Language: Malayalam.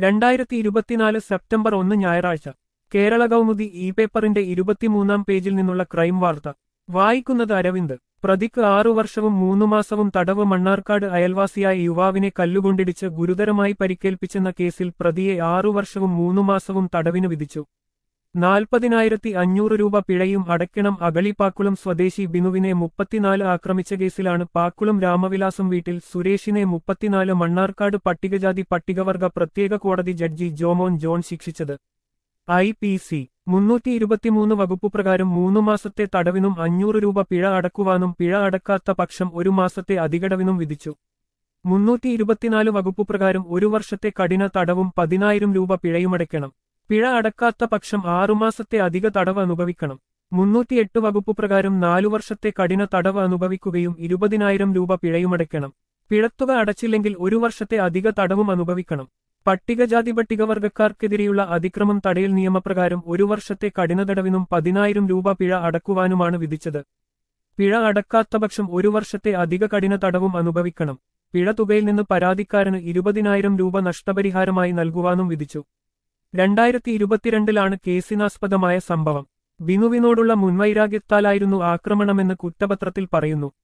2024 സെപ്റ്റംബർ 1 ഞായറാഴ്ച കേരള കൗമുദി ഇ പേപ്പറിന്റെ 23-ാം പേജിൽ നിന്നുള്ള ക്രൈം വാർത്ത വായിക്കുന്നത് അരവിന്ദ്. പ്രതിക്ക് 6 വർഷവും 3 മാസവും തടവ്. മണ്ണാർക്കാട് അയൽവാസിയായ യുവാവിനെ കല്ലുകൊണ്ടിടിച്ച് ഗുരുതരമായി പരിക്കേൽപ്പിച്ചെന്ന കേസിൽ പ്രതിയെ 6 വർഷവും 3 മാസവും തടവിന് വിധിച്ചു. 40,500 രൂപ പിഴയും അടയ്ക്കണം. അഗളി പാക്കുളം സ്വദേശി ബിനുവിനെ 34 ആക്രമിച്ച കേസിലാണ് പാക്കുളം രാമവിലാസം വീട്ടിൽ സുരേഷിനെ 34 മണ്ണാർക്കാട് പട്ടികജാതി പട്ടികവർഗ പ്രത്യേക കോടതി ജഡ്ജി ജോമോൻ ജോൺ ശിക്ഷിച്ചത്. IPC 323 വകുപ്പുപ്രകാരം 3 മാസത്തെ തടവിനും 500 രൂപ പിഴ അടക്കുവാനും പിഴ അടക്കാത്ത പക്ഷം 1 മാസത്തെ അധികടവിനും വിധിച്ചു. 324 വകുപ്പുപ്രകാരം 1 വർഷത്തെ കഠിന തടവും 10,000 രൂപ പിഴയുമടയ്ക്കണം. പിഴ അടക്കാത്ത പക്ഷം 6 മാസത്തെ അധിക തടവ് അനുഭവിക്കണം. 308 വകുപ്പുപ്രകാരം 4 വർഷത്തെ കഠിന തടവ് അനുഭവിക്കുകയും 20,000 രൂപ പിഴയുമടയ്ക്കണം. പിഴത്തുക അടച്ചില്ലെങ്കിൽ 1 വർഷത്തെ അധിക തടവും അനുഭവിക്കണം. പട്ടികജാതി പട്ടികവർഗക്കാർക്കെതിരെയുള്ള അതിക്രമം തടയൽ നിയമപ്രകാരം 1 വർഷത്തെ കഠിന തടവിനും 10,000 രൂപ പിഴ അടക്കുവാനുമാണ് വിധിച്ചത്. പിഴ അടക്കാത്ത പക്ഷം 1 വർഷത്തെ അധിക കഠിന തടവും അനുഭവിക്കണം. പിഴ തുകയിൽ നിന്ന് പരാതിക്കാരന് 20,000 രൂപ നഷ്ടപരിഹാരമായി നൽകുവാനും വിധിച്ചു. 2022 കേസിനാസ്പദമായ സംഭവം. ബിനുവിനോടുള്ള മുൻവൈരാഗ്യത്താലായിരുന്നു ആക്രമണമെന്ന് കുറ്റപത്രത്തിൽ പറയുന്നു.